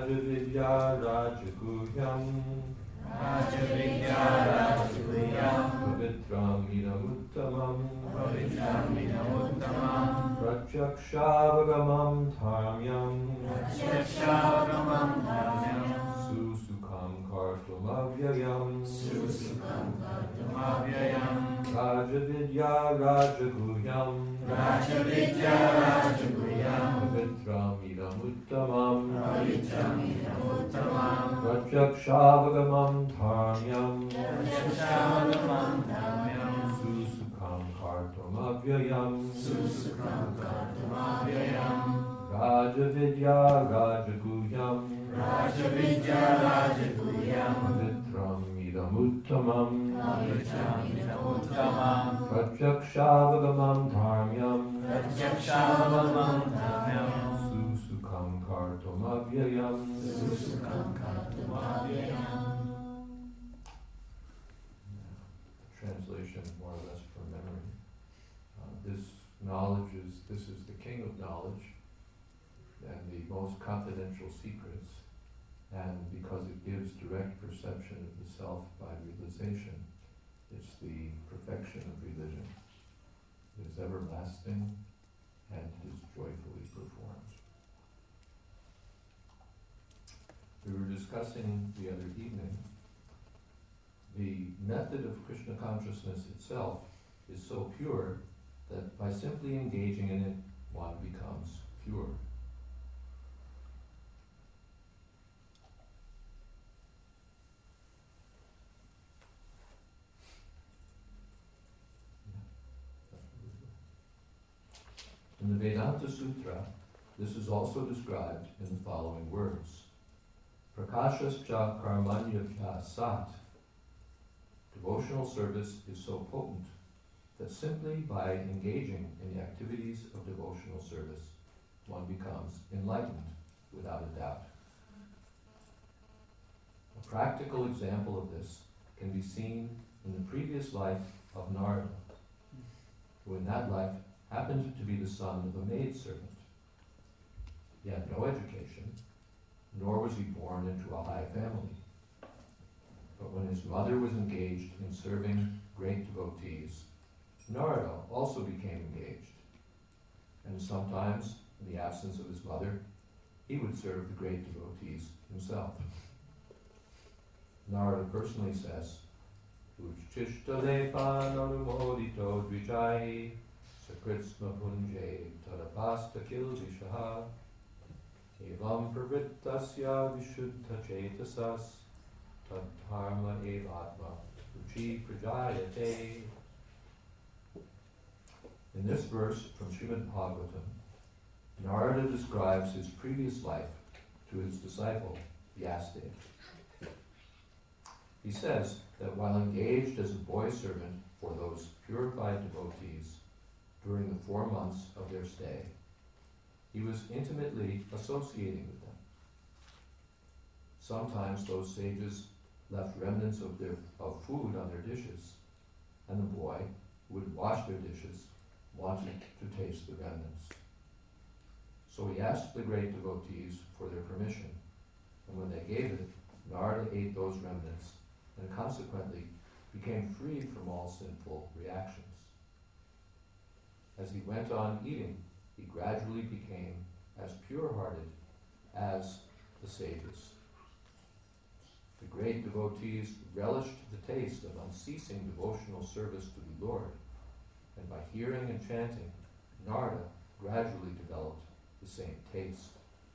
Rajavidya Rajaguhyam Rajavidya Rajaguhyam Pavitram Idamuttamam Pavitram Idamuttamam Pratyakshaavagamam Dharmyam Pratyakshaavagamam Dharmyam Susukam Kartumavyayam Susukam Kartumavyayam Rajavidya Rajaguhyam Rajavidya Rajaguhyam Pavitram Idamuttamam Pavitram Idamuttamam Pratyakshaavagamam Dharmyam Pratyakshaavagamam Dharmyam Susukam Kartumavyayam Susukam Kartumavyayam Rajavidya Rajaguhyam Rajavidya Rajaguhyam Pavitram Idamuttamam Pavitram Idamuttamam Pratyakshaavagamam Dharmyam Pratyakshaavagamam Dharmyam Susukam Kartumavyayam Susukam Kartumavyayam. Translation more or less from memory. This is the king of knowledge and the most confidential secrets, and because it gives direct perception of the self by realization, it's the perfection of religion. It is everlasting and it is joyfully performed. We were discussing the other evening the method of Krishna consciousness itself is so pure that by simply engaging in it, one becomes pure. In the Vedanta Sutra, this is also described in the following words. Prakashascha karmanyabhya sat. Devotional service is so potent that simply by engaging in the activities of devotional service, one becomes enlightened without a doubt. A practical example of this can be seen in the previous life of Narada, who in that life happened to be the son of a maidservant. He had no education, nor was he born into a high family. But when his mother was engaged in serving great devotees, Narada also became engaged. And sometimes, in the absence of his mother, he would serve the great devotees himself. Narada personally says, Uchchishtadepan anumodito dvijai sakritsma punje tadapasta kilvishaha evam pravrittasya vishuddha chetasas tadharma evatma uchi prajayate. In this verse from Srimad Bhagavatam, Narada describes his previous life to his disciple, Vyasadeva. He says that while engaged as a boy servant for those purified devotees during the 4 months of their stay, he was intimately associating with them. Sometimes those sages left remnants of food on their dishes, and the boy who would wash their dishes wanted to taste the remnants. So he asked the great devotees for their permission, and when they gave it, Narada ate those remnants, and consequently became freed from all sinful reactions. As he went on eating, he gradually became as pure-hearted as the sages. The great devotees relished the taste of unceasing devotional service to the Lord, and by hearing and chanting, Narada gradually developed the same taste.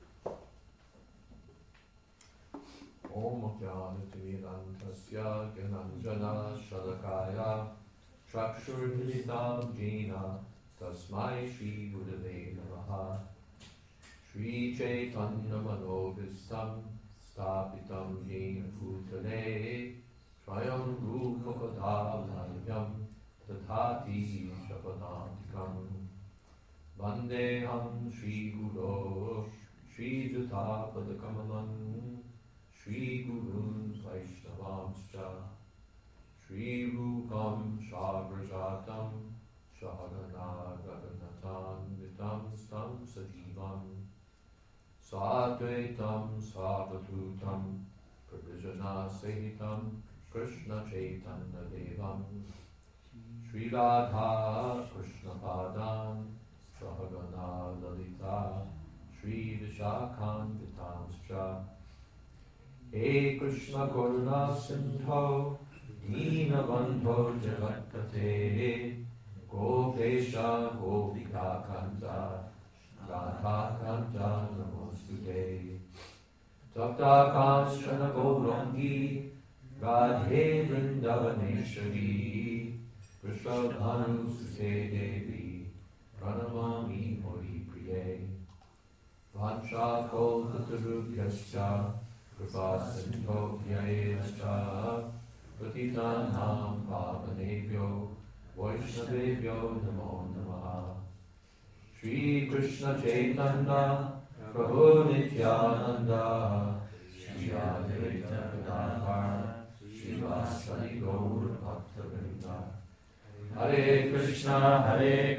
Om Jnanatimirantasya Gyananjana Shalakaya Chakshurmilitam Jena Tasmai Shri Gurave Namaha Shri Chaitanya Manobhistam Stapitam Jena Bhutale Swayam Rupa Kadavanyam Tathati Shapadantikam Vandeham Shri Guru Shri Jata Padakamalam Shri Gurun Vaishnavamscha Shri Rupam Shabrajatam Shahagana Gaganatan Vitam Stam Sajivam Sadvaitam Savatutam Pravijana Sehitam Krishna Chaitanya Devam Sri Radha Krishna Padam Sahagana Lalita Sri Vishakhanvitanscha He Krishna Karuna Sindho Dina Bandho Jagatpate Gopesha Gopika Kanta Radha Kanta Namostute Tapta Kanchana Gaurangi Radhe Vrindavaneshwari Vrishabhanu Sute Devi Pranamami Hari Priye Vancha Kolkatarubhyascha Kripasindho Vyayascha Patitanam Pavanebhyo Vaishnavebhyo Namo Namaha Shri Krishna Chaitanya Prabhu Nityananda Shri Advaita Gadadhar Srivasadi Gaur Bhakta Hare Krishna,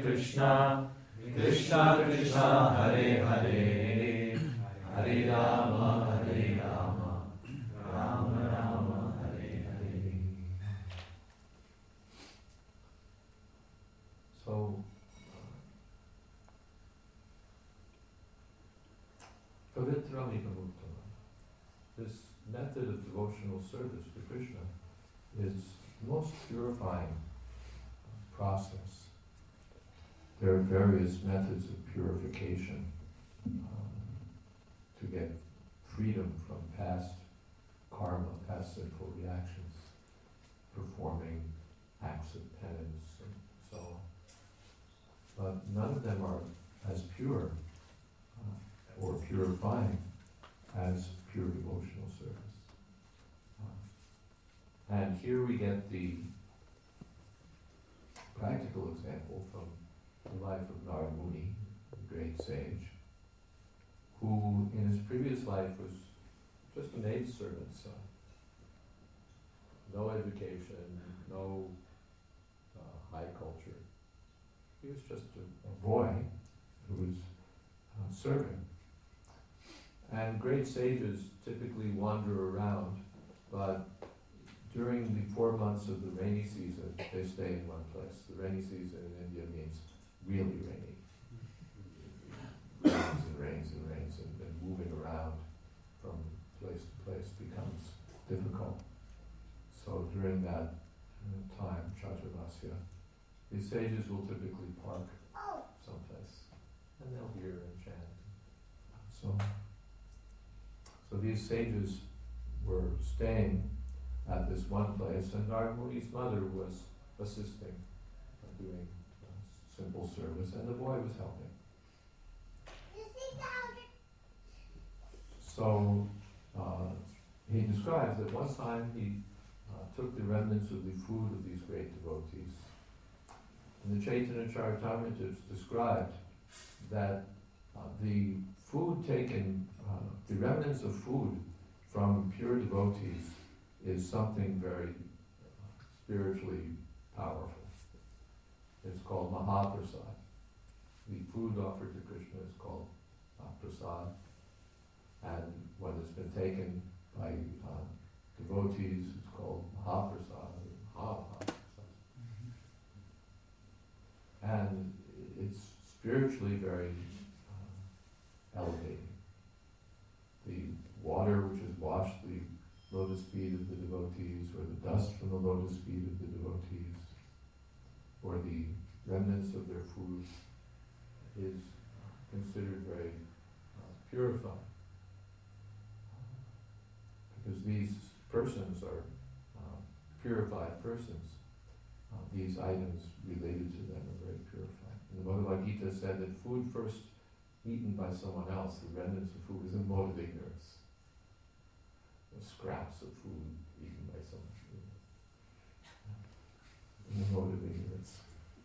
Krishna Krishna, Hare Hare, Hare Rama, Rama Rama, Hare Hare. So, Pavitramika Muttama, this method of devotional service to Krishna is the most purifying process. There are various methods of purification to get freedom from past karma, past sinful reactions, performing acts of penance and so on. But none of them are as pure or purifying as pure devotional service. And here we get the practical example from the life of Narada Muni, the great sage, who in his previous life was just a maidservant's son. No education, no high culture. He was just a boy who was serving. And great sages typically wander around, but during the 4 months of the rainy season, they stay in one place. The rainy season in India means really rainy. Rains and moving around from place to place becomes difficult. So during that time, Chaturmasya, the sages will typically park someplace, and they'll hear and chant. So these sages were staying at this one place, and Narada Muni's mother was assisting, doing simple service, and the boy was helping. So he describes that one time he took the remnants of the food of these great devotees. And the Chaitanya Charitamrita is described that the food taken, the remnants of food from pure devotees is something very spiritually powerful. It's called Mahaprasad. The food offered to Krishna is called Prasad. And when it's been taken by devotees, it's called Mahaprasad, Mahaprasad. And it's spiritually very elevating. The water which has washed the lotus feet of the devotees, or the dust from the lotus feet of the devotees, or the remnants of their food, is considered very purifying. Because these persons are purified persons. These items related to them are very purified. And the Bhagavad Gita said that food first eaten by someone else, the remnants of food, is a mode of ignorance. The scraps of food eaten by someone else. In the mode of ignorance.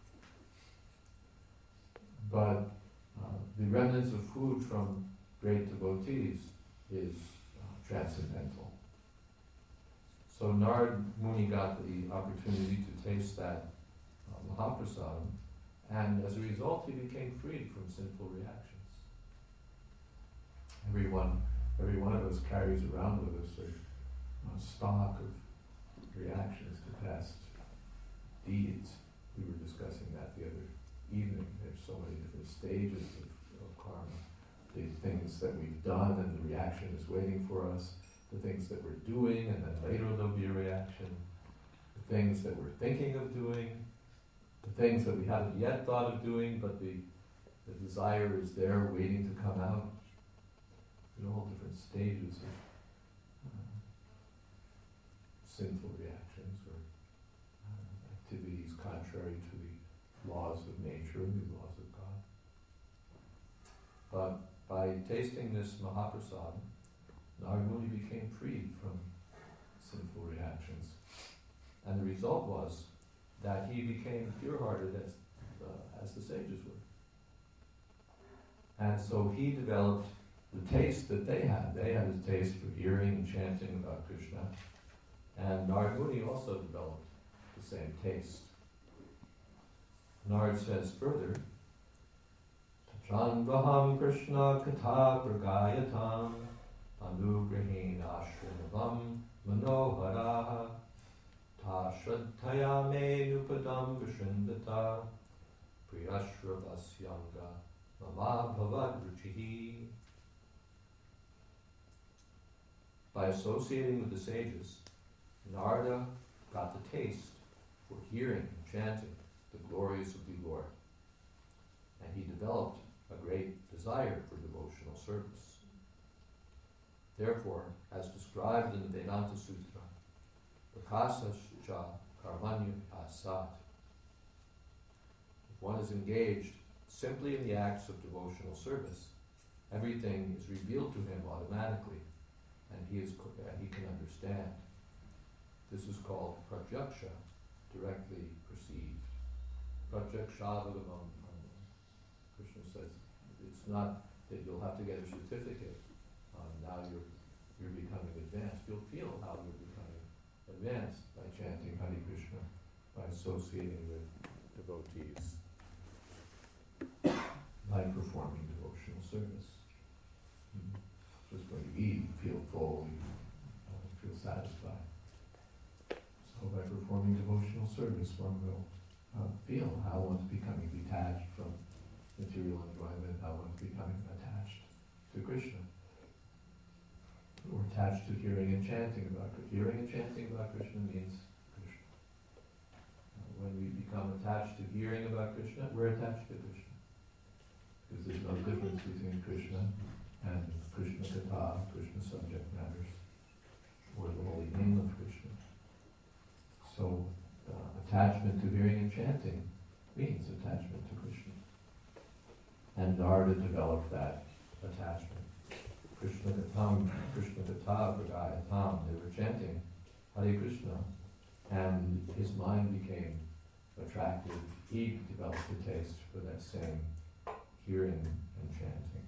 But the remnants of food from great devotees is transcendental. So Narada Muni got the opportunity to taste that Mahaprasad, and as a result he became freed from sinful reactions. Every one of us carries around with us a stock of reactions to past deeds. We were discussing that the other evening. There's so many different stages of karma. The things that we've done and the reaction is waiting for us. The things that we're doing and then later there'll be a reaction. The things that we're thinking of doing. The things that we haven't yet thought of doing, but the desire is there waiting to come out. All different stages of sinful reactions or activities contrary to the laws of nature and the laws of God. But by tasting this Mahaprasad, Narada Muni became freed from sinful reactions. And the result was that he became pure-hearted as the sages were. And so he developed the taste that they had. They had a taste for hearing and chanting about Krishna. And Narada Muni also developed the same taste. Narad says further, Tachandvaham Krishna Katha Pragayatam Anugrahin Ashramavam Manoharaha Ta Shraddhaya Me Nupadam Vishindata Priyashravasyanga Mama Bhavad Ruchihi. By associating with the sages, Narada got the taste for hearing and chanting the glories of the Lord. And he developed a great desire for devotional service. Therefore, as described in the Vedanta Sutra, Prakasascha Karmanya Asat, if one is engaged simply in the acts of devotional service, everything is revealed to him automatically, and he can understand. This is called pratyaksha, directly perceived. Pratyakshavagavam. Krishna says it's not that you'll have to get a certificate. Now you're becoming advanced. You'll feel how you're becoming advanced by chanting Hare Krishna, by associating with devotees, by performing devotional service. Just when you eat, you feel full, you feel satisfied. So by performing devotional service, one will feel how one's becoming detached from material enjoyment, how one's becoming attached to Krishna. Or attached to hearing and chanting about Krishna. Hearing and chanting about Krishna means Krishna. When we become attached to hearing about Krishna, we're attached to Krishna. Because there's no difference between Krishna and Krishna Katha, Krishna subject matters, or the holy name of Krishna. So, attachment to hearing and chanting means attachment to Krishna. And Narada developed that attachment. Krishna Katha Pragayatam, they were chanting Hare Krishna, and his mind became attracted. He developed a taste for that same hearing and chanting.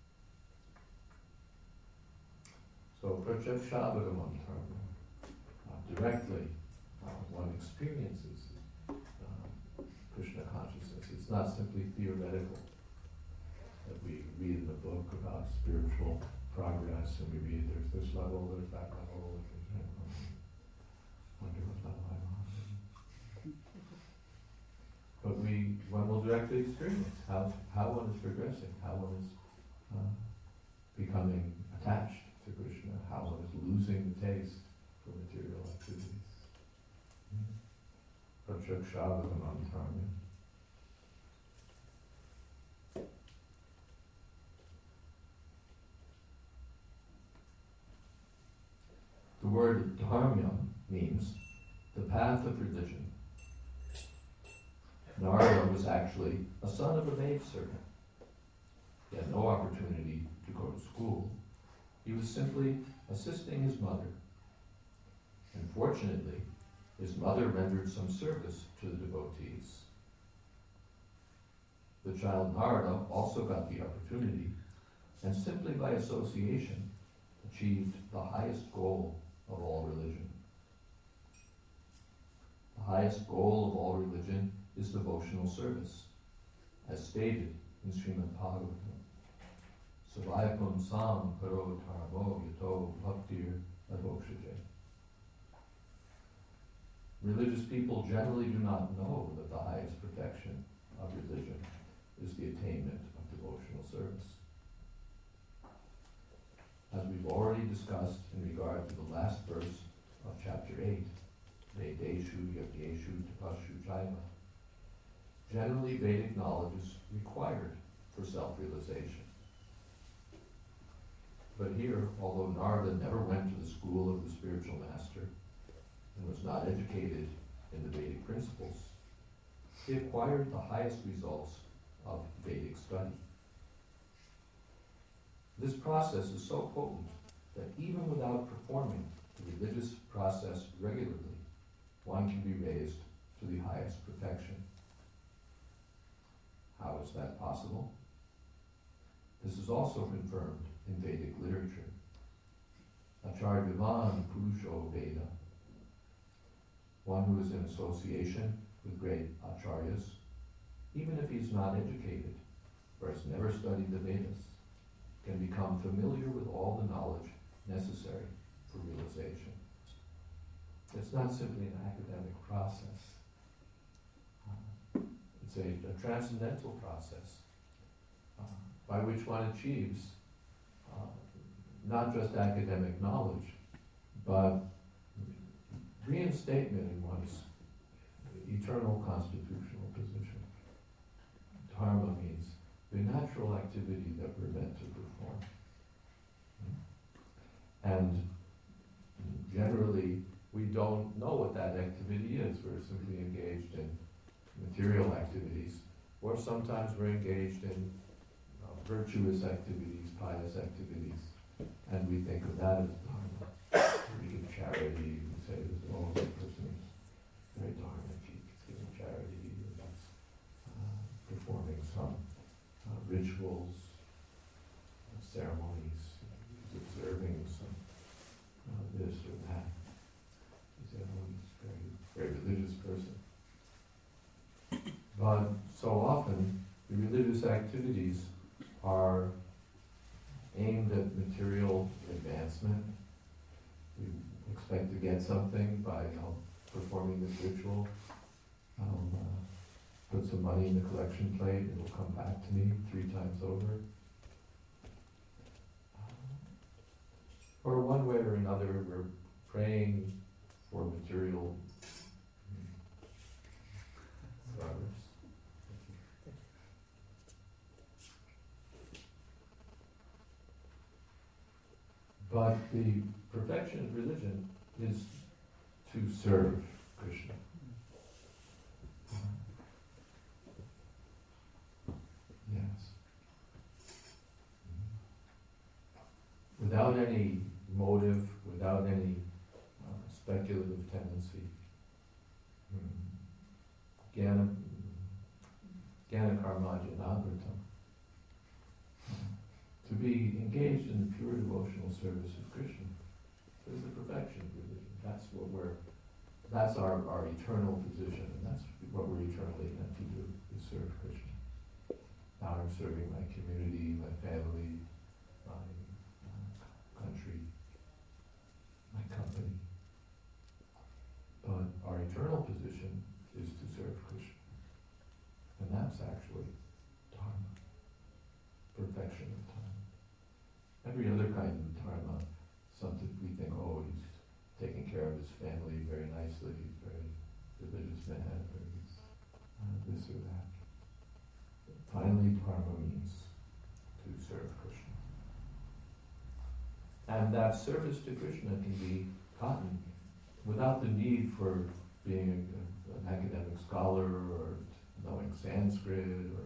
So Pratyakshavagaman directly one experiences Krishna consciousness. It's not simply theoretical that we read in the book about spiritual progress and we read there's this level, there's that level, wonder what level I'm on. But one will directly experience how one is progressing, how one is becoming attached to Krishna, how one is losing the taste for material activities. Pratyakshavagamantarya. The word dharma means the path of religion. Narada was actually a son of a maidservant. He had no opportunity to go to school. He was simply assisting his mother. And fortunately, his mother rendered some service to the devotees. The child Narada also got the opportunity, and simply by association, achieved the highest goal of all religion. The highest goal of all religion is devotional service, as stated in Srimad Bhagavatam. Savayakam sam karo taramo yato bhaktir adhokshaje. Religious people generally do not know that the highest perfection of religion is the attainment of devotional service. As we've already discussed in regard to the last verse of chapter 8, Vedeshu Yagyeshu Tapashu Jaiva, generally Vedic knowledge is required for self-realization. But here, although Narada never went to the school of the spiritual master and was not educated in the Vedic principles, he acquired the highest results of Vedic study. This process is so potent that even without performing the religious process regularly, one can be raised to the highest perfection. How is that possible? This is also confirmed in Vedic literature. Acharyavan Purusho Veda, one who is in association with great acharyas, even if he's not educated or has never studied the Vedas, can become familiar with all the knowledge necessary for realization. It's not simply an academic process. It's a transcendental process by which one achieves not just academic knowledge, but reinstatement in one's eternal constitutional position. Dharma means the natural activity that we're meant to perform. And generally, we don't know what that activity is. We're simply engaged in material activities, or sometimes we're engaged in virtuous activities, pious activities, and we think of that as dharma. We give charity, we say, oh, the person is very dharmic, he's giving charity, or he's performing some rituals, ceremonies, he's observing some this or that. He said, oh, he's a very, very religious person. But so often, the religious activities are aimed at material advancement. We expect to get something by performing this ritual. I'll put some money in the collection plate, it will come back to me 3 times over. Or one way or another, we're praying for material progress. But the perfection of religion is to serve Krishna. Yes. Without any motive, without any speculative tendency. Jnana karma janavritam. To be engaged in the pure devotional service of Krishna is the perfection of religion. That's our eternal position, and that's what we're eternally meant to do, is serve Krishna. Now I'm serving my community, my family, my country, my company. But our eternal position is to serve Krishna. And that's actually dharma, perfection of dharma. Every other kind of dharma, something we think, oh, he's taking care of his family very nicely, he's a very religious man, or he's this or that. Finally, dharma means to serve Krishna. And that service to Krishna can be gotten without the need for being an academic scholar or knowing Sanskrit or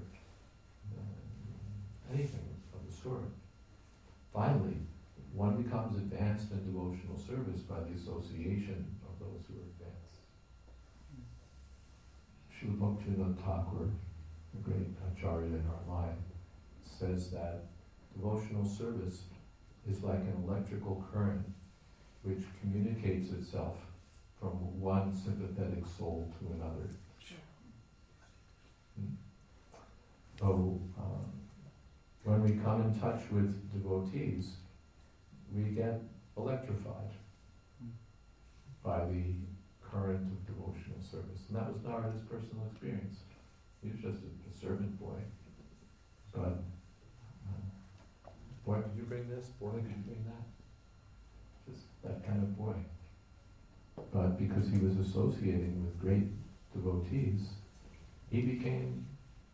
anything of the sort. Finally, one becomes advanced in devotional service by the association of those who are advanced. Srila Bhaktivinoda Thakur, the great acharya in our line, says that devotional service is like an electrical current which communicates itself from one sympathetic soul to another. So, when we come in touch with devotees, we get electrified by the current of devotional service. And that was Narada's personal experience. He was just a servant boy. But, boy, did you bring this? Boy, did you bring that? Just that kind of boy. But because he was associating with great devotees, he became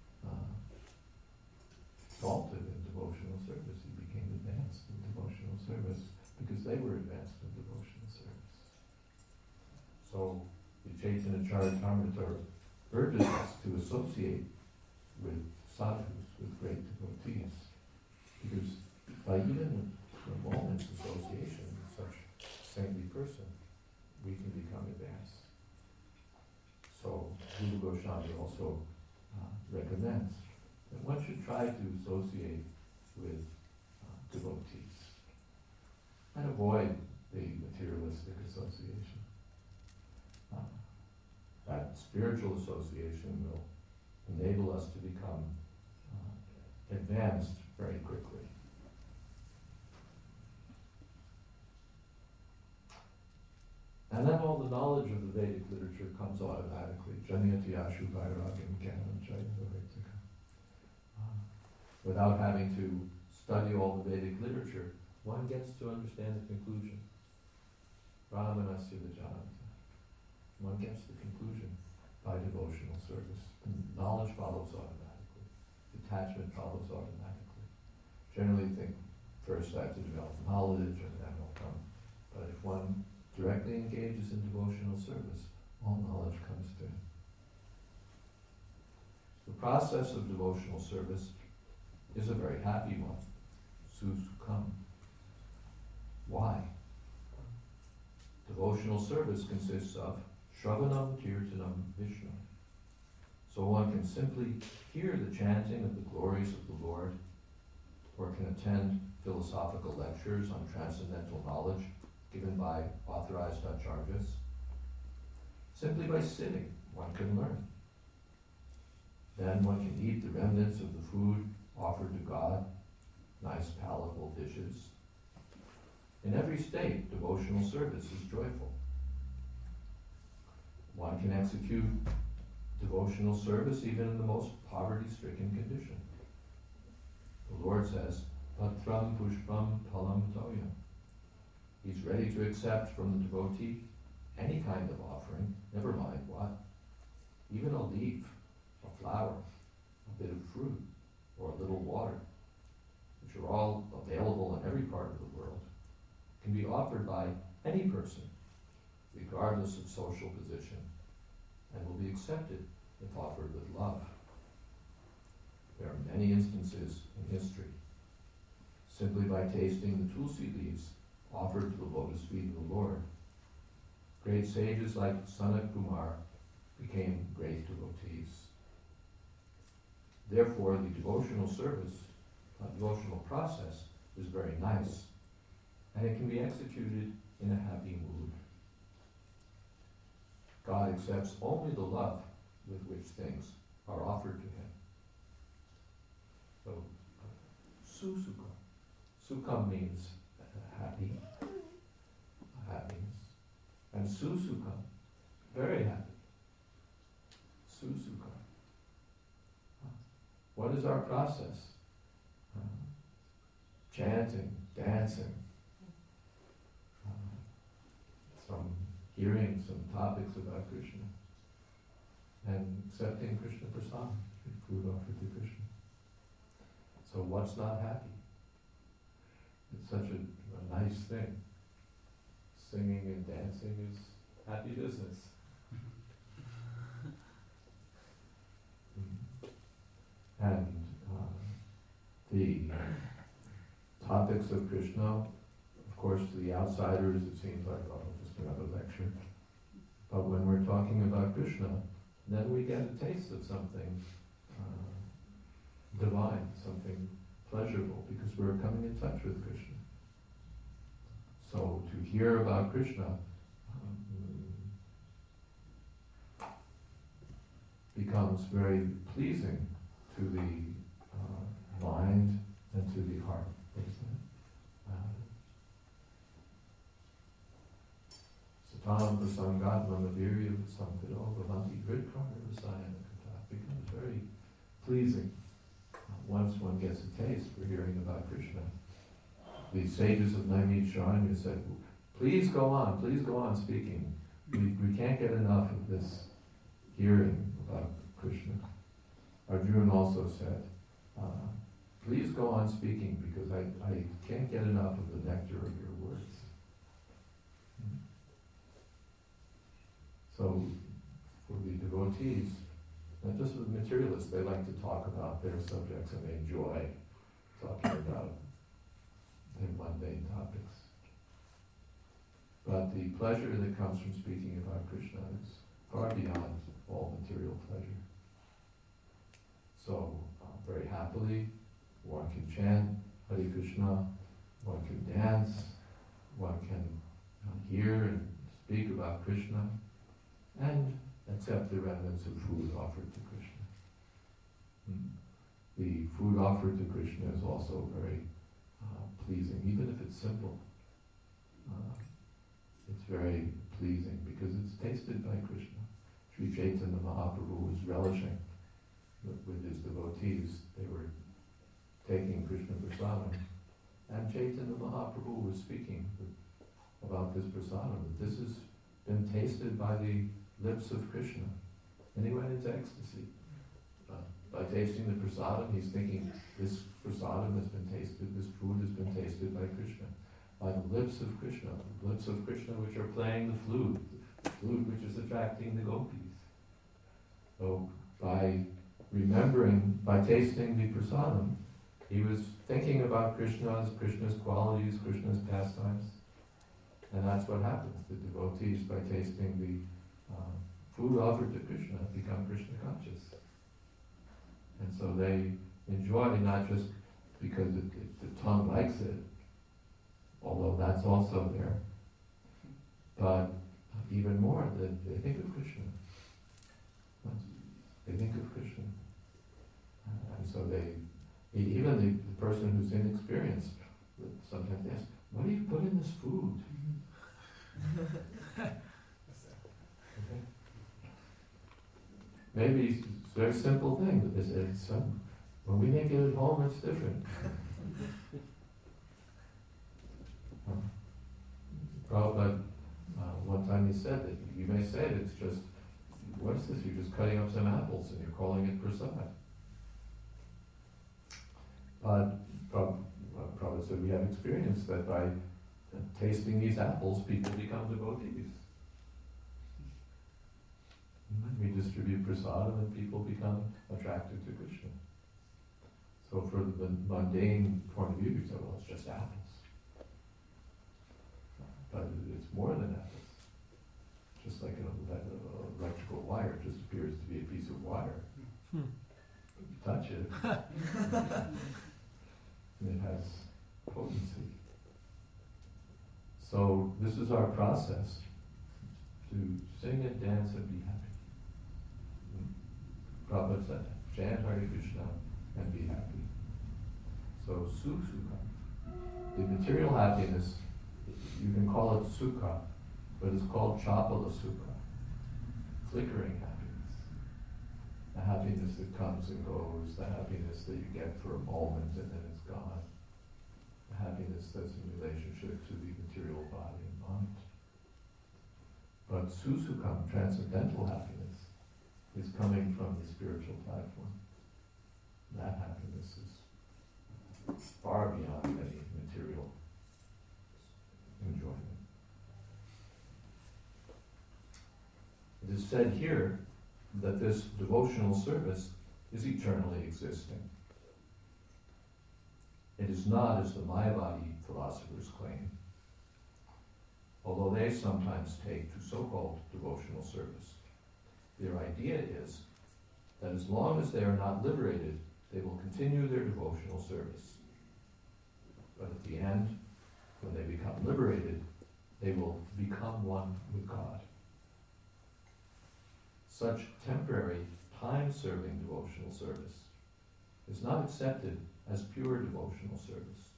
exalted in devotional service. He became advanced in devotional service because they were advanced in devotional service. So the Chaitanya Charitamrita urges us to associate with sadhus, with great devotees, because by even a moment's association with such a saintly person, we can become advanced. So Guru Goswami also recommends that one should try to associate with devotees and avoid the materialistic association. That spiritual association will enable us to become advanced very quickly. And then all the knowledge of the Vedic literature comes automatically. Janyati Ashu Vairagam Jnanam Chaitanya. Without having to study all the Vedic literature, one gets to understand the conclusion. Brahmanasya Vijananta. One gets the conclusion by devotional service. And knowledge follows automatically. Detachment follows automatically. Generally think first I have to develop knowledge and then will come. But if one directly engages in devotional service, all knowledge comes to him. The process of devotional service is a very happy one. Susukam. Why? Devotional service consists of Shravanam Kirtanam Vishnu. So one can simply hear the chanting of the glories of the Lord, or can attend philosophical lectures on transcendental knowledge given by authorized acharyas. Simply by sitting, one can learn. Then one can eat the remnants of the food offered to God, nice palatable dishes. In every state, devotional service is joyful. One can execute devotional service even in the most poverty-stricken condition. The Lord says, Patram pushpam palam toyam. He's ready to accept from the devotee any kind of offering, never mind what. Even a leaf, a flower, a bit of fruit, or a little water, which are all available in every part of the world, can be offered by any person, regardless of social position, and will be accepted if offered with love. There are many instances in history. Simply by tasting the tulsi leaves offered to the lotus feet of the Lord, great sages like Sanat Kumar became great devotees. Therefore, the devotional service, devotional process is very nice, and it can be executed in a happy mood. God accepts only the love with which things are offered to him. So, susukha. Sukham means happy, happiness. And susukha, very happy. Susukha. What is our process? Chanting, dancing, some hearing some topics about Krishna, and accepting Krishna prasad, food offered to Krishna. So what's not happy? It's such a nice thing. Singing and dancing is happy business. And the topics of Krishna, of course, to the outsiders, it seems like, oh, just another lecture. But when we're talking about Krishna, then we get a taste of something divine, something pleasurable, because we're coming in touch with Krishna. So to hear about Krishna becomes very pleasing to the mind and to the heart. Satam Prasangat Mamavirya Samkado Bhavanti Hridkarna Rasayana Kata becomes very pleasing once one gets a taste for hearing about Krishna. The sages of Naimisharanya said, please go on speaking. We can't get enough of this hearing about Krishna. Arjuna also said, please go on speaking because I can't get enough of the nectar of your words. So, for the devotees, not just for the materialists, they like to talk about their subjects and they enjoy talking about their mundane topics. But the pleasure that comes from speaking about Krishna is far beyond all material pleasure. So, very happily, one can chant Hare Krishna, one can dance, one can hear and speak about Krishna, and accept the remnants of food offered to Krishna. The food offered to Krishna is also very pleasing, even if it's simple. It's very pleasing because it's tasted by Krishna. Sri Chaitanya Mahaprabhu was relishing with his devotees. They were taking Krishna prasadam, and Chaitanya Mahaprabhu was speaking about this prasadam, that this has been tasted by the lips of Krishna. And he went into ecstasy. By tasting the prasadam, he's thinking, this prasadam has been tasted, this food has been tasted by Krishna. By the lips of Krishna which are playing the flute which is attracting the gopis. So by tasting the prasadam, he was thinking about Krishna's qualities, Krishna's pastimes. And that's what happens. The devotees, by tasting the food offered to Krishna, become Krishna conscious. And so they enjoy not just because the tongue likes it, although that's also there, but even more, they think of Krishna. They think of Krishna. And so even the person who's inexperienced, sometimes they ask, what do you put in this food? Okay. Maybe it's a very simple thing, but when we make it at home, it's different. Prabhupada, one time he said that you may say that it's just, what is this? You're just cutting up some apples and you're calling it prasad. But Prabhupada said we have experience that by tasting these apples, people become devotees. We distribute prasadam and people become attracted to Krishna. So for the mundane point of view, you say, well, it's just apples. But it's more than apples. Just like an electrical wire just appears to be a piece of wire. You touch it, and it has potency. So this is our process, to sing and dance and be happy. Prabhupada said, chant Hare Krishna and be happy. So sukha, the material happiness, you can call it sukha, but it's called chapala sukha, flickering happiness. The happiness that comes and goes, the happiness that you get for a moment and then it's gone. The happiness that's in relationship to the material body and mind. But susukham, transcendental happiness, is coming from the spiritual platform. That happiness is far beyond any material enjoyment. It is said here that this devotional service is eternally existing. It is not as the Mayavadi philosophers claim, although they sometimes take to so-called devotional service. Their idea is that as long as they are not liberated, they will continue their devotional service. But at the end, when they become liberated, they will become one with God. Such temporary, time-serving devotional service is not accepted as pure devotional service.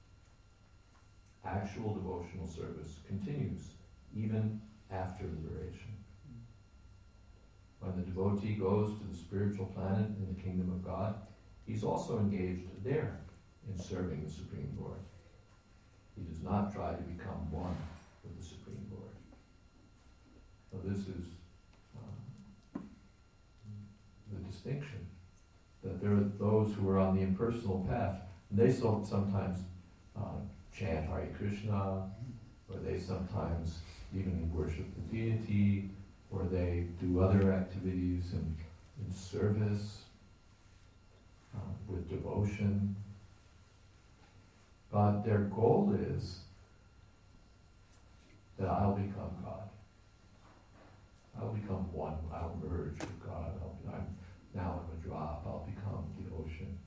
Actual devotional service continues even after liberation. When the devotee goes to the spiritual planet in the kingdom of God, he's also engaged there in serving the Supreme Lord. He does not try to become one with the Supreme Lord. So this is the distinction, that there are those who are on the impersonal path, and they sometimes chant Hare Krishna, or they sometimes even worship the deity, or they do other activities in service, with devotion. But their goal is that I'll become God. I'll become one. I'll merge with God. Now I'm a drop. I'll become the ocean.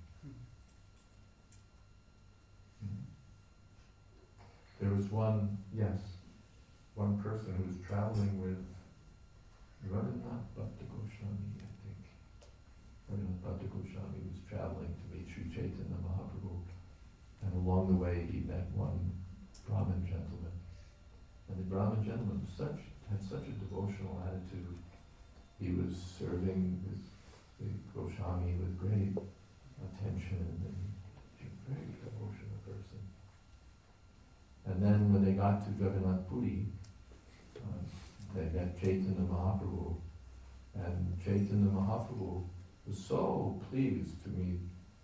There was one person who was traveling with Rabindranath Bhatta Goswami, I think. Rabindranath Bhatta Goswami was traveling to meet Sri Chaitanya Mahaprabhu, and along the way he met one Brahmin gentleman. And the Brahmin gentleman had such a devotional attitude. He was serving the Goswami with great attention, and a very devotional person. And then when they got to Jagannath Puri, they met Chaitanya Mahaprabhu, and Chaitanya Mahaprabhu was so pleased to meet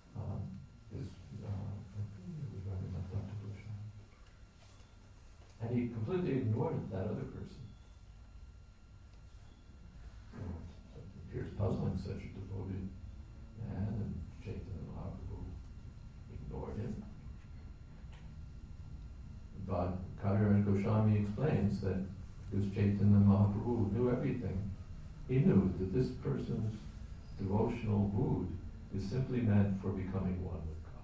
and he completely ignored that other person. So it appears puzzling, such a devoted man, and Chaitanya Mahaprabhu ignored him. But Kaviraj Goswami explains that because Chaitanya Mahaprabhu knew everything, he knew that this person's devotional mood is simply meant for becoming one with God.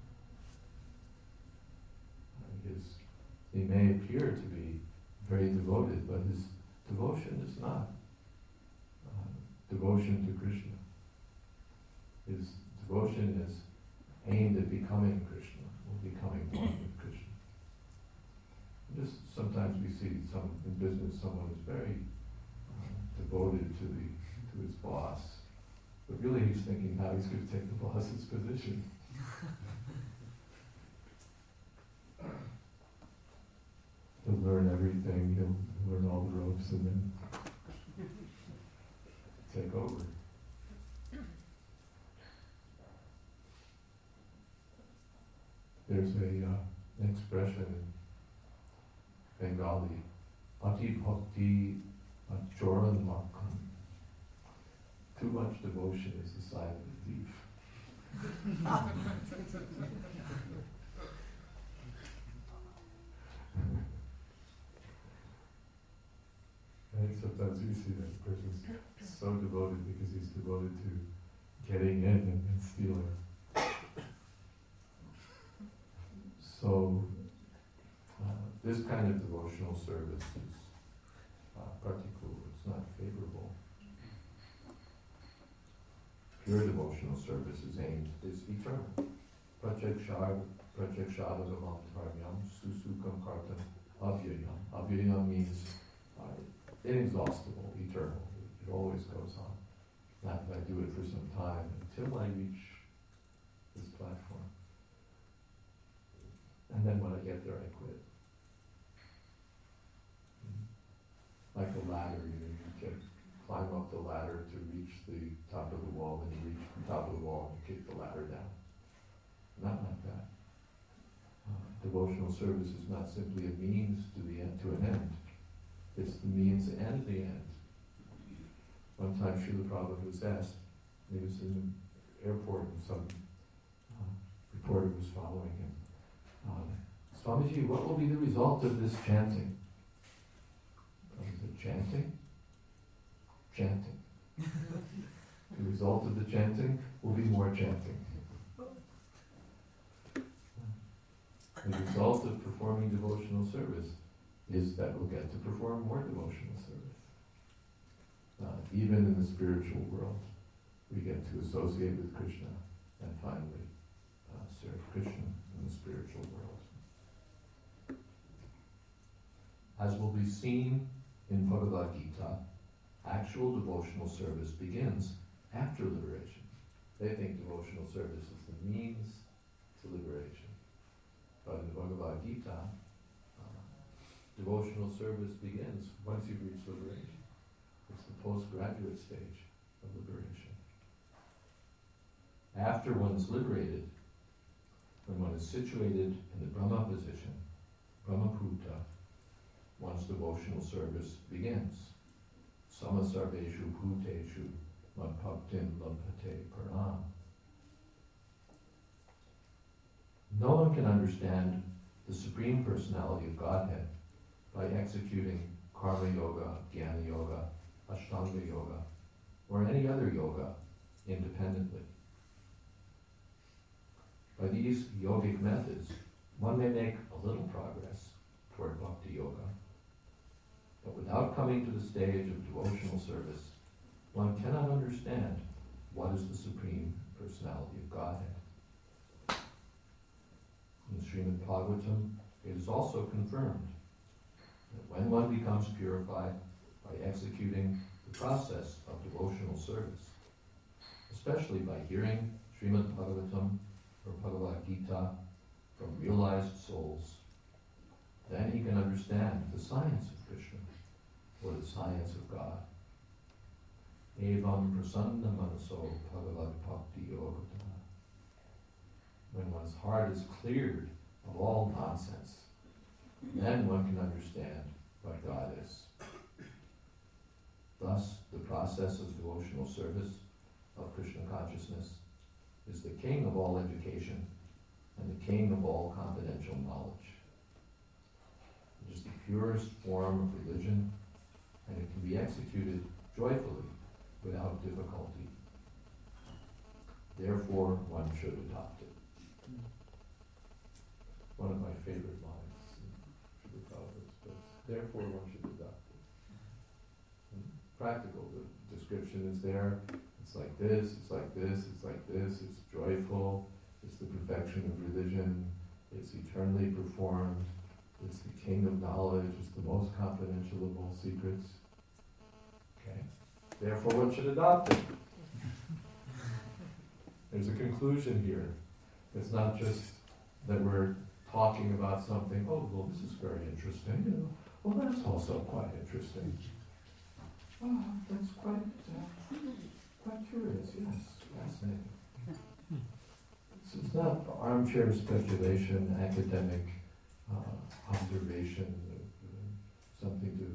He may appear to be very devoted, but his devotion is not devotion to Krishna. His devotion is aimed at becoming Krishna, or becoming one with Krishna. Just sometimes we see in business someone is very devoted to his boss, but really he's thinking how he's going to take the boss's position. He'll learn everything, he'll learn all the ropes, and then take over. There's an expression in Bengali, Ati Bhakti Achoran Makhan. Too much devotion is the sign of a thief. And sometimes we see that person's so devoted because he's devoted to getting in and stealing. So this kind of devotional service is particular, it's not favorable. Pure devotional service is eternal. Pratyakshadamam dharmyam susukam kartam avyayam. Avyayam means inexhaustible, eternal. It always goes on. Not that I do it for some time until I reach this platform. And then when I get there, I quit. Like a ladder, you can climb up the ladder to reach the top of the wall, then you reach the top of the wall and you kick the ladder down. Not like that. Devotional service is not simply a means to an end. It's the means and the end. One time Srila Prabhupada was asked, he was in the airport and some reporter was following him. Swamiji, what will be the result of this chanting? I said, chanting? Chanting. The result of the chanting will be more chanting. The result of performing devotional service is that we'll get to perform more devotional service. Even in the spiritual world, we get to associate with Krishna and finally serve Krishna in the spiritual world. As will be seen in Bhagavad Gita, actual devotional service begins after liberation. They think devotional service is the means to liberation. But in Bhagavad Gita, devotional service begins once you've reached liberation. It's the postgraduate stage of liberation. After one is liberated, when one is situated in the Brahma position, Brahmabhuta, one's devotional service begins. Samasarveshu bhuteshu madbhaktin labhate param. No one can understand the Supreme Personality of Godhead by executing Karma Yoga, Jnana Yoga, Ashtanga Yoga, or any other yoga independently. By these yogic methods, one may make a little progress toward Bhakti Yoga, but without coming to the stage of devotional service, one cannot understand what is the Supreme Personality of Godhead. In Srimad Bhagavatam, it is also confirmed that when one becomes purified by executing the process of devotional service, especially by hearing Srimad Bhagavatam or Bhagavad Gita from realized souls, then he can understand the science of Krishna, or the science of God. Evam prasanna manaso bhagavad bhakti yogata. When one's heart is cleared of all nonsense, then one can understand what God is. Thus, the process of devotional service of Krishna consciousness is the king of all education and the king of all confidential knowledge. It is the purest form of religion, and it can be executed joyfully without difficulty. Therefore, one should adopt it. One of my favorite lines in the Proverbs, but therefore one should adopt it. And practical, the description is there. It's like this, it's like this, it's like this, it's joyful, it's the perfection of religion, it's eternally performed, it's the king of knowledge, it's the most confidential of all secrets. Okay? Therefore one should adopt it. There's a conclusion here. It's not just that we're talking about something, oh, well, this is very interesting. Well, that's also quite interesting. Oh, that's quite curious, yes, fascinating. So it's not armchair speculation, academic observation, something to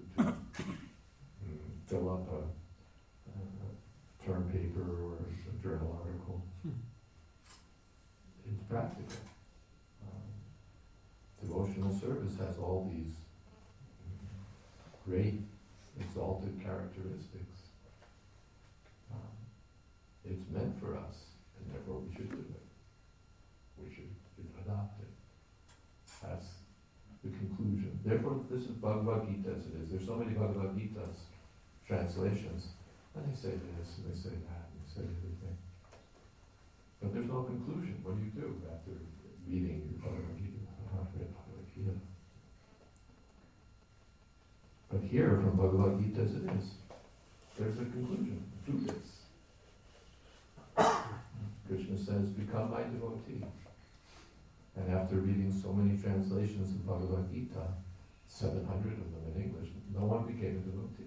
fill up a term paper or a journal article. It's practical. Devotional service has all these great exalted characteristics. It's meant for us, and therefore we should do it. We should adopt it. That's the conclusion. Therefore, this is Bhagavad Gita as it is. There's so many Bhagavad Gita's translations, and they say this, and they say that, and they say everything. But there's no conclusion. What do you do after reading your Bhagavad Gita? But here, from Bhagavad Gita as it is, there's a conclusion. Do this. Krishna says, become my devotee. And after reading so many translations of Bhagavad Gita, 700 of them in English, no one became a devotee.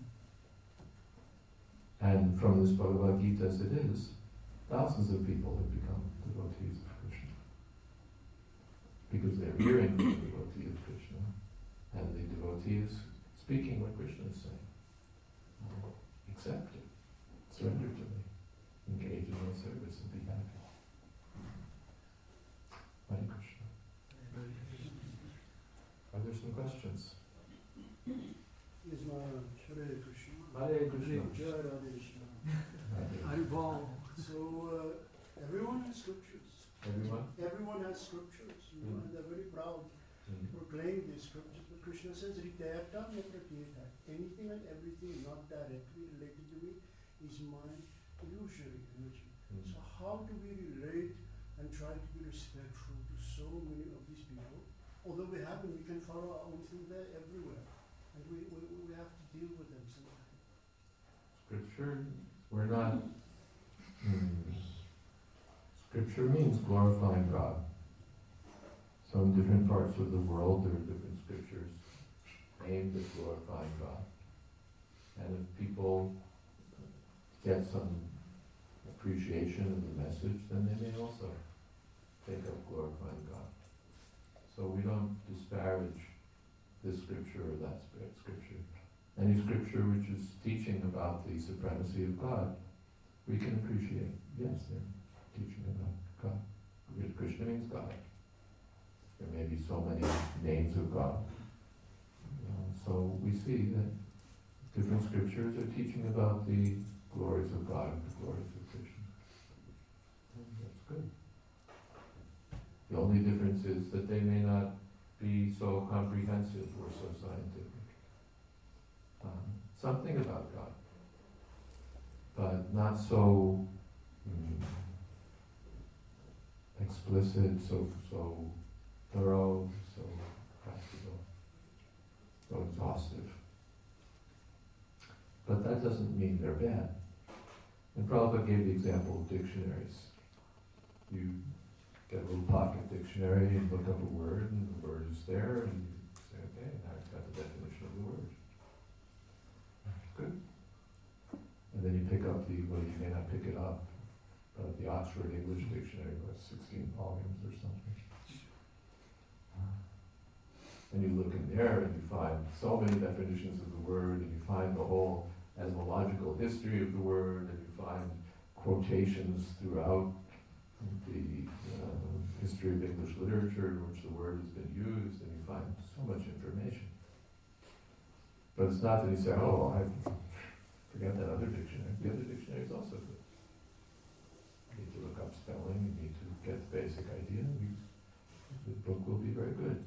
And from this Bhagavad Gita as it is, thousands of people have become devotees of Krishna. Because they're hearing from the devotee of Krishna, and the devotee is speaking what Krishna is saying. Accept it. Surrender to me. Engage in my service and be happy. Hare Krishna. Are there some questions? Yes, Maharaj. Hare Krishna. Hare Krishna. Jai Radhe Krishna. Hare Haribol. So, everyone has scriptures. Everyone? Everyone has scriptures, and they're very proud to proclaim these scriptures. But Krishna says, Ridayata me pratyeta. Anything and everything not directly related to me is my illusory energy. So how do we relate and try to be respectful to so many of these people. Although we can follow our own thing there everywhere. And we have to deal with them sometimes. Scripture, we're not... Scripture means glorifying God. So in different parts of the world, there are different scriptures aimed at glorifying God. And if people get some appreciation of the message, then they may also take up glorifying God. So we don't disparage this scripture or that scripture. Any scripture which is teaching about the supremacy of God, we can appreciate. Yes, they're teaching about God. Because Krishna means God. There may be so many names of God. So we see that different scriptures are teaching about the glories of God and the glories of Krishna. And that's good. The only difference is that they may not be so comprehensive or so scientific. Something about God, but not so explicit, so thorough, so practical, so exhaustive. But that doesn't mean they're bad. And Prabhupada gave the example of dictionaries. You get a little pocket dictionary and look up a word, and the word is there, and you say, okay, now I've got the definition of the word. Good. And then you pick up you may not pick it up, but the Oxford English Dictionary was 16 volumes or something. And you look in there and you find so many definitions of the word, and you find the whole etymological history of the word, and you find quotations throughout the history of English literature in which the word has been used, and you find so much information. But it's not that you say, oh, I forgot that other dictionary. The other dictionary is also good. You need to look up spelling, you need to get the basic idea, the book will be very good.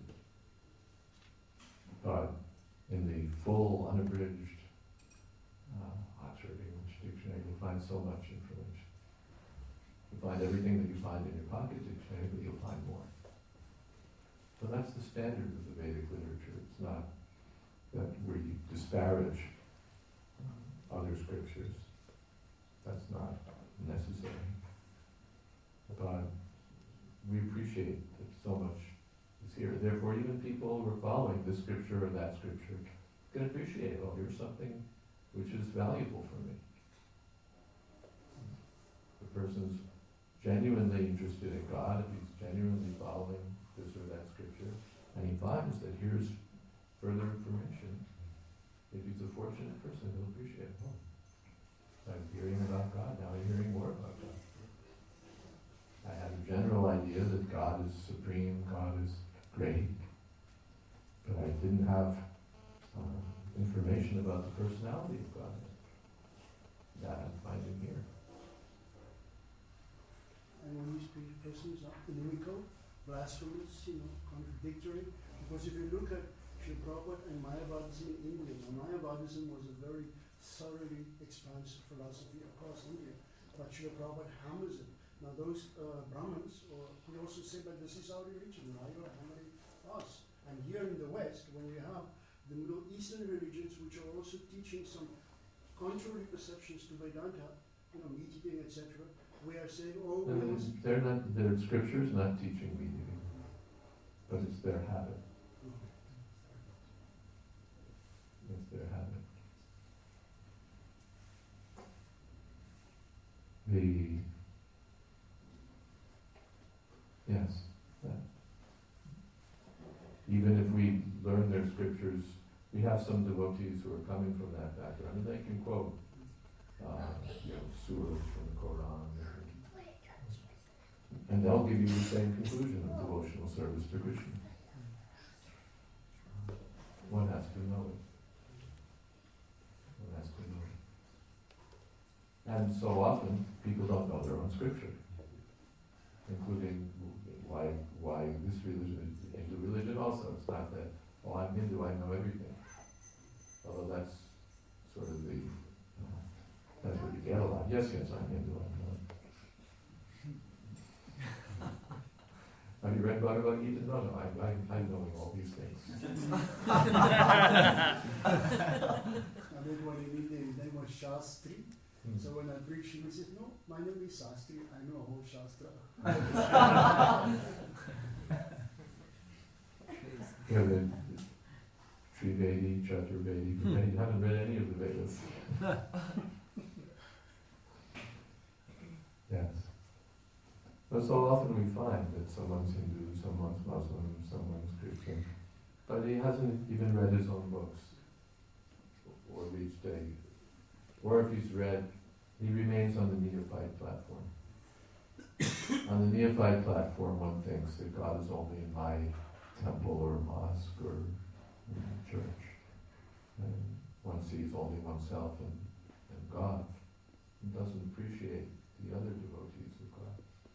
But in the full, unabridged Oxford English Dictionary, you'll find so much information. You'll find everything that you find in your pocket dictionary, but you'll find more. So that's the standard of the Vedic literature. It's not that where you disparage other scriptures. That's not necessary. But we appreciate that so much is here. Therefore, even people who are following this scripture or that scripture can appreciate, oh, here's something which is valuable for me. The person's genuinely interested in God, if he's genuinely following this or that scripture, and he finds that here's further information. If he's a fortunate person, he'll appreciate it. Oh, I'm hearing about God, now I'm hearing more about God. I had a general idea that God is supreme, God is great, but I didn't have information about the personality of God. That I'm finding here. And when these persons are inimical, blasphemous, contradictory, because if you look at Srila Prabhupada and Mayavadism in India. Now, Mayavadism was a very thoroughly expansive philosophy across India, but Srila Prabhupada hammers it. Now, those Brahmins, he also said, but this is our religion, why you are hammering us? And here in the West, when we have the Middle Eastern religions, which are also teaching some contrary perceptions to Vedanta, meat eating, etc., we are saying, oh, their scriptures not teaching meat eating, but it's their habit. It's their habit. Even if we learn their scriptures, we have some devotees who are coming from that background, and they can quote surahs from the Quran, and they'll give you the same conclusion of devotional service to Krishna. One has to know it. One has to know it. And so often, people don't know their own scripture, including why this religion is the Hindu religion also. It's not that, oh, I'm Hindu, I know everything. Although that's sort of that's what you get a lot. Yes, I'm Hindu, I know. about Gita? No, I'm knowing all these things. What he did, his name was Shastri. So when I preach, he says, "No, my name is Shastri. I know a whole Shastra." Yeah, the Trivedi, Chaturvedi, but you haven't read any of the Vedas. Yes. But so often we find that someone's Hindu, someone's Muslim, someone's Christian, but he hasn't even read his own books, or reached or if he's read, he remains on the neophyte platform. On the neophyte platform, one thinks that God is only in my temple or mosque or church. And one sees only oneself and God, and doesn't appreciate the other devotees of God.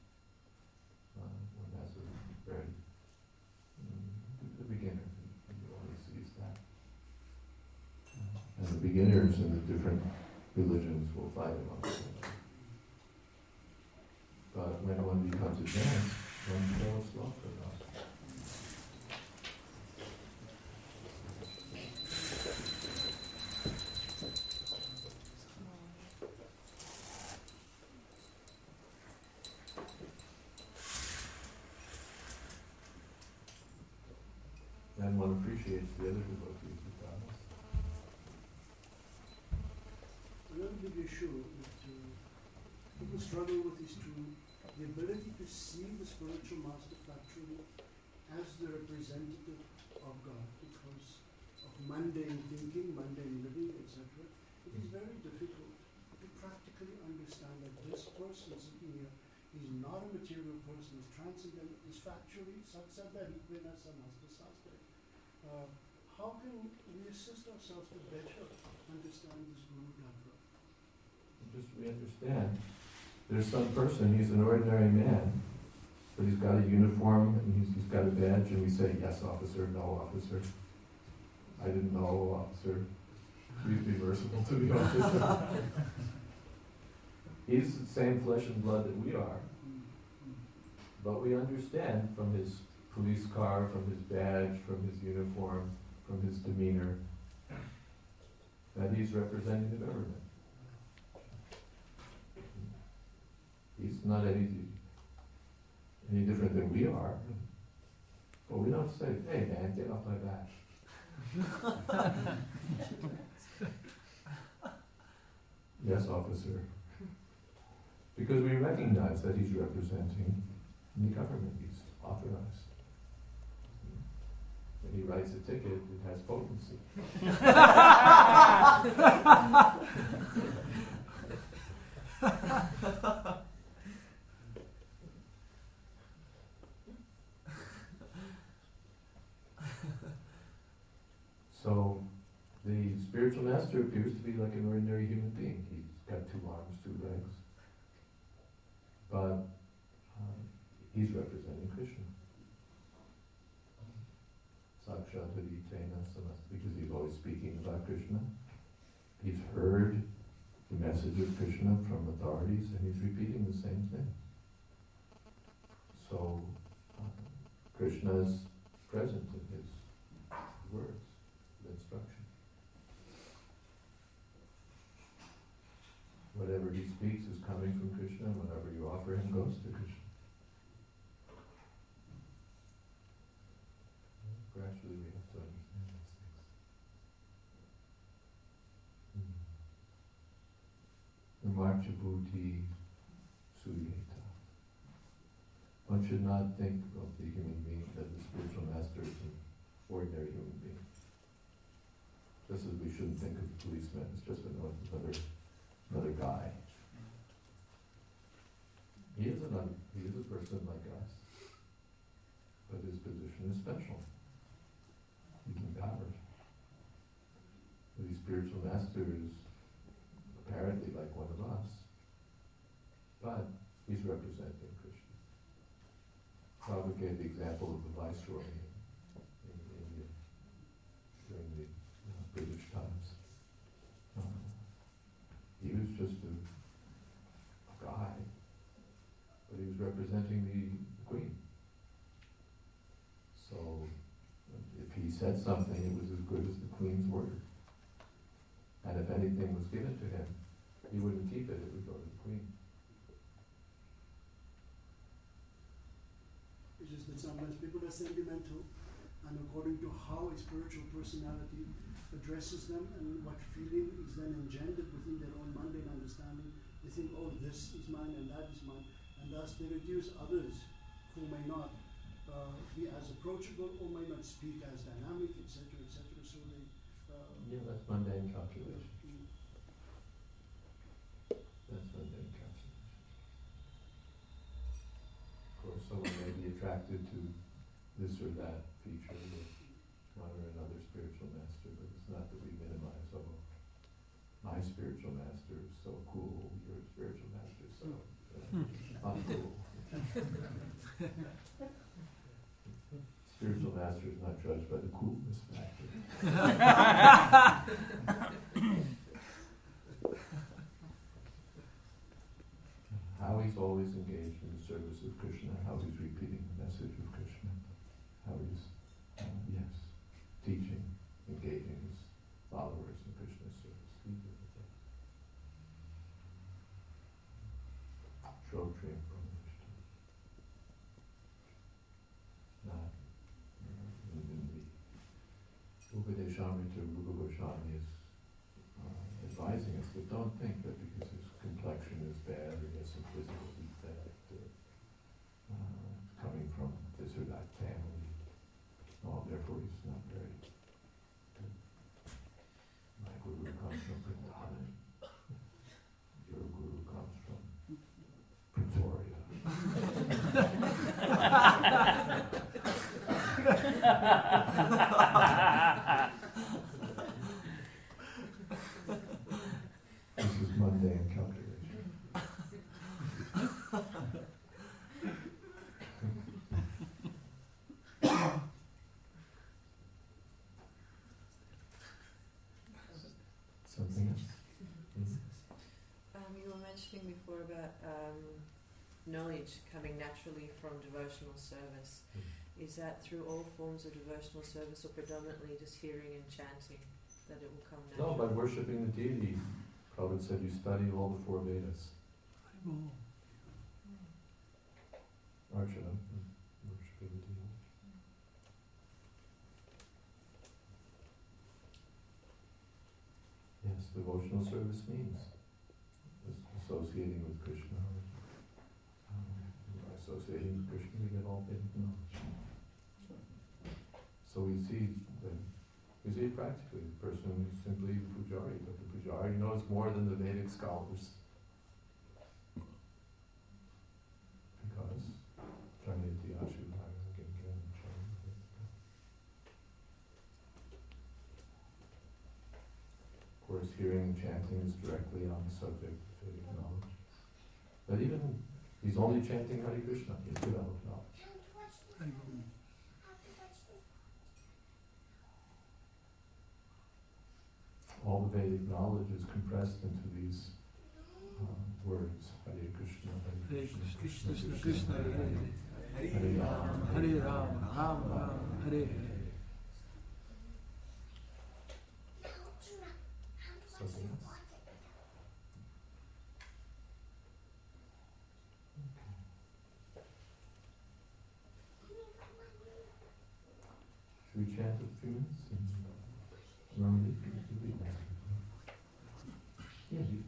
One has a very, the beginner, he only sees that. And the beginners in the different religions will fight amongst each other. But when one becomes advanced, one develops love for God. And one appreciates the other devotees of God. Another big issue that people struggle with is the ability to see the spiritual master actually as the representative of God, because of mundane thinking, mundane living, etc. It is very difficult to practically understand that this person sitting here is not a material person, is transcendental, is factually how can we assist ourselves to better understand this Guru Dhamma? Just we understand. There's some person, he's an ordinary man, but he's got a uniform and he's got a badge, and we say, yes, officer, no, officer. I didn't know, officer. Please be merciful to the officer. He's the same flesh and blood that we are. But we understand from his police car, from his badge, from his uniform, from his demeanor, that he's representing the government. He's not any different than we are. But we don't say, hey man, get off my back. Yes, officer. Because we recognize that he's representing the government. He's authorized. When he writes a ticket, it has potency. So, the spiritual master appears to be like an ordinary human being. He's got 2 arms, 2 legs. But he's representing Krishna. Sakshat Haditena Samasta, because he's always speaking about Krishna. He's heard the message of Krishna from authorities, and he's repeating the same thing. So, Krishna is present in his words, the instruction. Whatever he speaks is coming from Krishna, and whatever you offer him goes to Krishna. Gradually we have to understand these things. Marchabhuti Suyeta. One should not think of the human being that the spiritual master is an ordinary human being. Just as we shouldn't think of the policeman as just another guy. He is a person like us, but his position is special. He's empowered. The spiritual master is apparently like one of us, but he's representing Krishna. Prabhupada gave the example of the viceroy in India during the British times. He was just a guy, but he was representing the queen. said something, it was as good as the Queen's word. And if anything was given to him, he wouldn't keep it, it would go to the Queen. It's just that sometimes people are sentimental, and according to how a spiritual personality addresses them and what feeling is then engendered within their own mundane understanding, they think, oh, this is mine and that is mine, and thus they reduce others who may not be as approachable or may not speak as dynamic, etc., etc. So they Yeah, that's mundane calculation. That's mundane calculation. Of course, someone may be attracted to this or that feature of one or another spiritual master, but it's not that we minimize, oh, my spiritual master is so cool, your spiritual master is so uncool. Spiritual master is not judged by the coolness factor. How he's always engaged in the service of Krishna, how he's repeating the message of Krishna, how he's, teaching, engaging his followers in Krishna's service. These are the things. Shrotriam Brahmanishtam. Not in the Upadeshamrita, Rupa Goswami is advising us that don't think that because his complexion is bad or he has some physical defect coming from this or that family, therefore he's not very good. My guru comes from Vrindavan. Your guru comes from Pretoria. This is mundane calculation. Something else? You were mentioning before about knowledge coming naturally from devotional service. Is that through all forms of devotional service or predominantly just hearing and chanting that it will come naturally? No, by worshipping the deity. Prabhupada said you study all the 4 Vedas. Archana, worshipping the deity. Yes, devotional service means associating with Krishna. By associating with Krishna, we get all Vedic knowledge. So we see practically the person who's simply the pujari, but the pujari knows more than the Vedic scholars. Because Janiti Ashubhaya Gingan Of course, hearing and chanting is directly on the subject of Vedic knowledge. But even he's only chanting Hare Krishna, he's developed knowledge. All the Vedic knowledge is compressed into these words: Hare Krishna, Hare Krishna, Krishna Krishna, Hare Hare, Hare Rama, Hare Rama, Rama Rama, Hare Hare. Something else? Should we chant a few minutes? Normally, yeah, you